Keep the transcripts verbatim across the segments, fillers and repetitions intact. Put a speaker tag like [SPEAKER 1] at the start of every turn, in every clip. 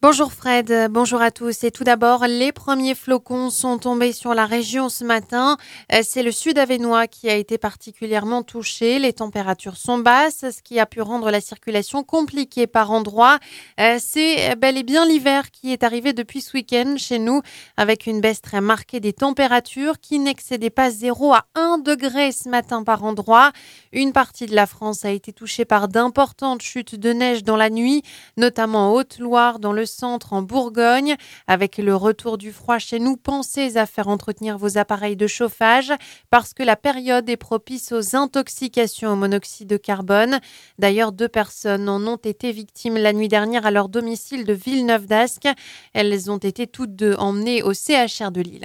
[SPEAKER 1] Bonjour Fred, bonjour à tous. Et tout d'abord, les premiers flocons sont tombés sur la région ce matin. Euh, C'est le sud avesnois qui a été particulièrement touché. Les températures sont basses, ce qui a pu rendre la circulation compliquée par endroits. Euh, C'est bel et bien l'hiver qui est arrivé depuis ce week-end chez nous, avec une baisse très marquée des températures qui n'excédait pas zéro à un degré ce matin par endroit. Une partie de la France a été touchée par d'importantes chutes de neige dans la nuit, notamment en Haute-Loire, dans le centre en Bourgogne. Avec le retour du froid chez nous, pensez à faire entretenir vos appareils de chauffage parce que la période est propice aux intoxications au monoxyde de carbone. D'ailleurs, deux personnes en ont été victimes la nuit dernière à leur domicile de Villeneuve-d'Ascq. Elles ont été toutes deux emmenées au C H R de Lille.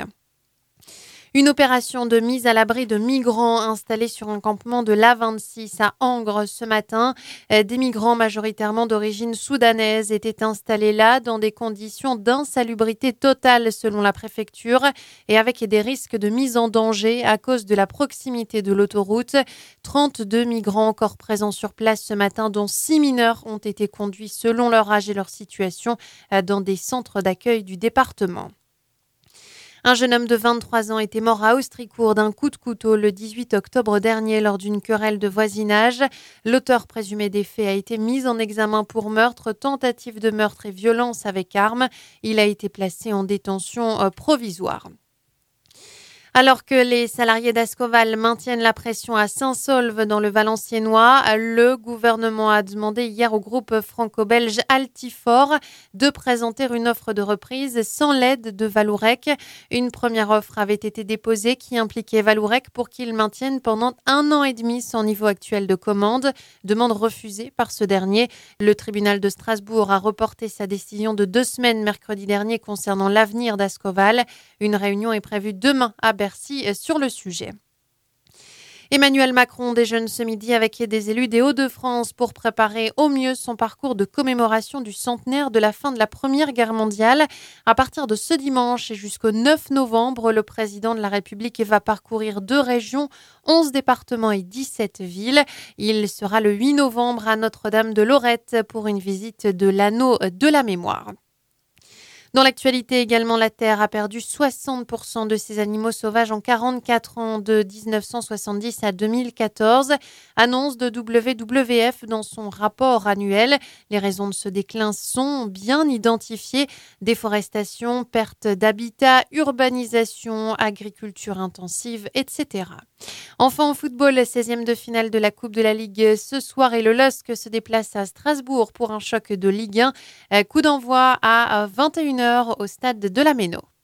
[SPEAKER 1] Une opération de mise à l'abri de migrants installés sur un campement de l'A vingt-six à Angres ce matin. Des migrants majoritairement d'origine soudanaise étaient installés là dans des conditions d'insalubrité totale selon la préfecture et avec des risques de mise en danger à cause de la proximité de l'autoroute. trente-deux migrants encore présents sur place ce matin, dont six mineurs, ont été conduits selon leur âge et leur situation dans des centres d'accueil du département. Un jeune homme de vingt-trois ans était mort à Austricourt d'un coup de couteau le dix-huit octobre dernier lors d'une querelle de voisinage. L'auteur présumé des faits a été mis en examen pour meurtre, tentative de meurtre et violence avec arme. Il a été placé en détention provisoire. Alors que les salariés d'Ascoval maintiennent la pression à Saint-Saulve dans le Valenciennois, le gouvernement a demandé hier au groupe franco-belge Altifort de présenter une offre de reprise sans l'aide de Vallourec. Une première offre avait été déposée qui impliquait Vallourec pour qu'il maintienne pendant un an et demi son niveau actuel de commande. Demande refusée par ce dernier. Le tribunal de Strasbourg a reporté sa décision de deux semaines mercredi dernier concernant l'avenir d'Ascoval. Une réunion est prévue demain à Bercy sur le sujet. Emmanuel Macron déjeune ce midi avec des élus des Hauts-de-France pour préparer au mieux son parcours de commémoration du centenaire de la fin de la Première Guerre mondiale. À partir de ce dimanche et jusqu'au neuf novembre, le président de la République va parcourir deux régions, onze départements et dix-sept villes. Il sera le huit novembre à Notre-Dame-de-Lorette pour une visite de l'anneau de la mémoire. Dans l'actualité également, la Terre a perdu soixante pour cent de ses animaux sauvages en quarante-quatre ans, de dix-neuf cent soixante-dix à deux mille quatorze. Annonce de W W F dans son rapport annuel. Les raisons de ce déclin sont bien identifiées. Déforestation, perte d'habitat, urbanisation, agriculture intensive, et cetera. Enfin, en football, seizième de finale de la Coupe de la Ligue ce soir et le L O S C se déplace à Strasbourg pour un choc de Ligue un. Coup d'envoi à vingt et une heures au stade de la Méno.